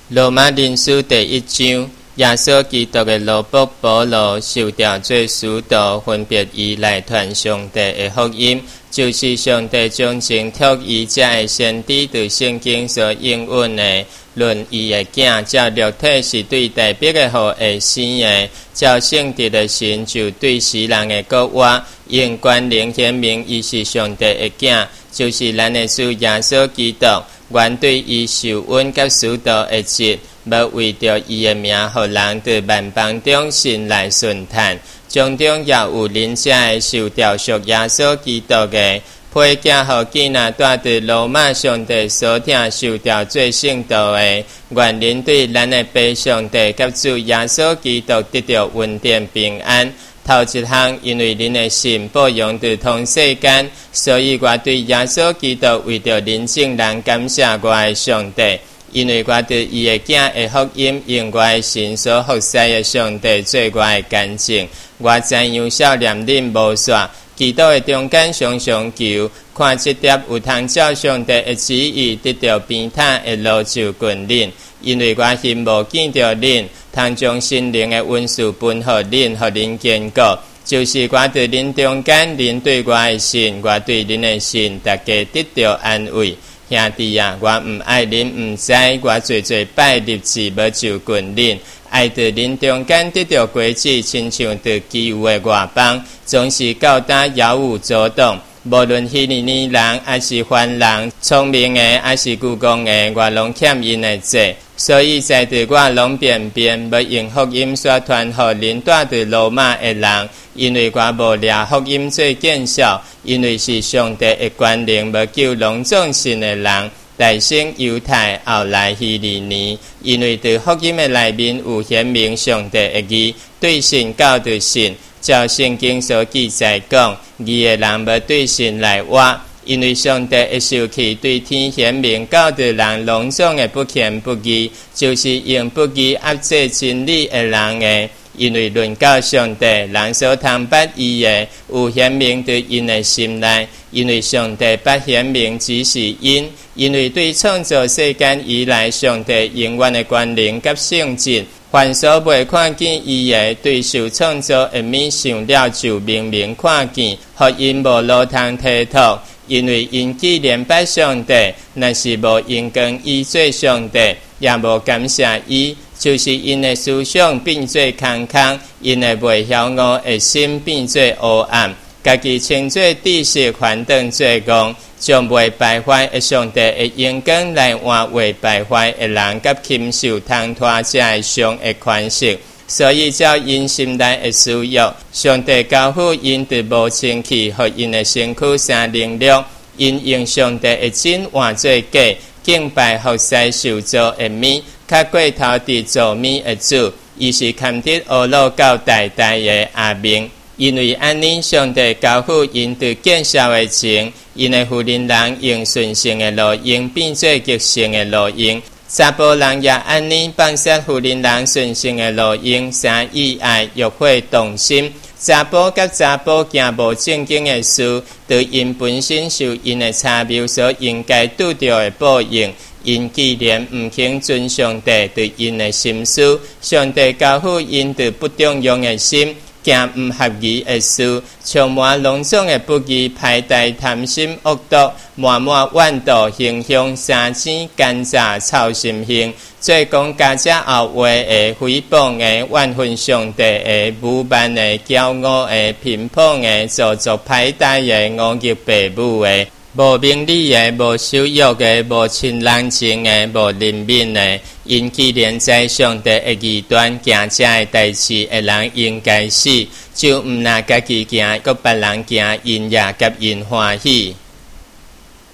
罗马人书第1章，耶稣基督的奴仆保罗受到做使徒，分别以来传上帝的福音，就是上帝将前托伊这的先知对圣经所应允的，论伊的囝，照肉体是对代笔的互会生的，照圣洁的神就对世人的国话，因关灵显明伊是上帝的囝，就是咱的主耶稣基督。原对伊受恩甲使徒的职，要为着伊的名，互人伫万邦中信赖顺叹。中中也有恁遮的受调属耶稣基督的，配囝互囝仔带伫罗马上帝所听受调做圣道的，愿恁对咱的父上帝甲主耶稣基督得到稳定平安。头一项，因为恁的信保养伫通世间，所以我对耶稣基督为着恁众人感谢我的上帝，因为我对伊的囝的福音，用我的神所服侍的上帝做我的干净。我怎样少念恁无煞，基督的中间常常求，看这碟有通照上帝的旨意，得到边塔的路就近恁。因为我心无见着恁，通将心灵的温数分予恁，互恁坚固。就是我伫恁中间，恁对我的信，我对恁的信，大家得到安慰。兄弟啊，我唔爱恁唔知，我最拜立志要就近恁，爱伫恁中间得到果子，亲像伫基有的外邦，总是教导妖有阻挡。无论希利尼人还是凡人，聪明的还是愚公的，我拢欠因的债。所以在伫我拢便要用福音宣传予恁住伫罗马的人，因为我无掠福音做见效，因为是上帝的权能要救拢众信的人，大先犹太，后来希利尼。因为伫福音的内面有显明上帝的义，对神教的信。照圣经所记载讲，义的人要对神来活，因为上帝会受气对天显明教的人，拢总的不虔不义，就是用不义压制真理的人的。因为论到上帝，人所通捌伊的，有显明伫因的心内。因为上帝捌显明只是因为对创造世间以来，上帝永远的权能甲圣洁。凡所未看见伊的，对受创造的物想了就明明看见，互因无路通体托。因为因既然捌上帝，若是无因跟伊做上帝，也无感谢伊，就是因的思想变做空空，因的未晓悟的心变做黑暗，家己称做知识，反当做戆，将未败坏的上帝的阳光来换未败坏的人，甲禽兽通拖这的上的款式。所以照因心内的需要，上帝交付因的无清气，互因的身躯生灵力，因用上帝的真换做假，敬拜服侍受造的物，较过头伫造物的主，伊是堪得阿老到代代的阿明。因为安尼，上帝交付因对见效的情，因的妇人人用顺性的路用变做极性的路用。查甫人也安尼放下妇人人顺性的路用，生意爱欲火动心。查甫甲查甫行无正经的事，对因本身受因的差谬所应该拄到的报应。因既然毋肯遵上帝对因的心思，上帝交付因对不中用的心，行毋合宜的事，充满拢总的不义，排带贪心恶毒，满怨妒形象三钱奸诈操心性，做讲家者后话的诽谤的怨恨上帝的侮慢的骄傲的偏颇的做作排带的恶逆父母的。无明理的，无羞辱的，无亲人情的，无怜悯的，因既然在上帝的异端行这的代志的人应该死，就毋拿家己行，搁别人行，因也甲因欢喜。